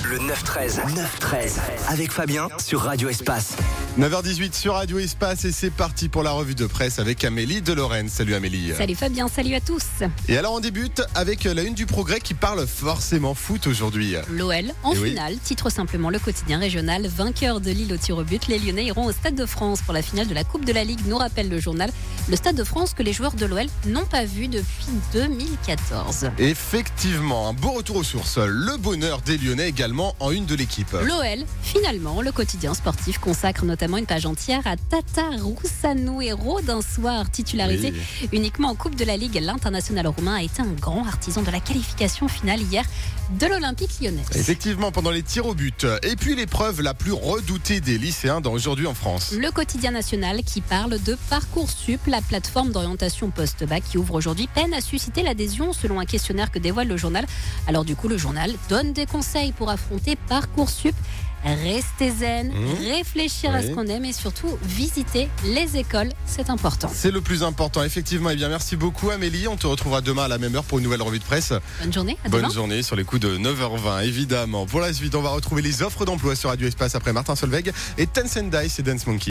Le 9-13. 9-13. Avec Fabien sur Radio Espace. 9h18 sur Radio Espace et c'est parti pour la revue de presse avec Amélie de Lorraine. Salut Amélie. Salut Fabien, salut à tous. Et alors on débute avec la une du Progrès qui parle forcément foot aujourd'hui. L'OL en finale, titre simplement le quotidien régional, vainqueur de Lille au tir au but. Les Lyonnais iront au Stade de France pour la finale de la Coupe de la Ligue, nous rappelle le journal. Le Stade de France que les joueurs de l'OL n'ont pas vu depuis 2014. Effectivement, un beau retour aux sources. Le bonheur des Lyonnais également en une de l'équipe. L'OL, finalement, le quotidien sportif consacre notamment une page entière à Tata Roussanou, héros d'un soir titularisé uniquement en Coupe de la Ligue. L'international roumain a été un grand artisan de la qualification finale hier de l'Olympique lyonnais. Effectivement, pendant les tirs au but. Et puis l'épreuve la plus redoutée des lycéens d'aujourd'hui en France. Le quotidien national qui parle de Parcoursup, la plateforme d'orientation post-bac qui ouvre aujourd'hui peine à susciter l'adhésion selon un questionnaire que dévoile le journal. Alors du coup, le journal donne des conseils pour affronter Parcoursup. Rester zen, réfléchir à ce qu'on aime et surtout visiter les écoles, c'est important. C'est le plus important, effectivement. Eh bien, merci beaucoup Amélie. On te retrouvera demain à la même heure pour une nouvelle revue de presse. Bonne journée, à demain. Bonne journée sur les coups de 9h20, évidemment. Pour la suite, on va retrouver les offres d'emploi sur Radio Espace après Martin Solveig et Tencent Dice et Dance Monkey.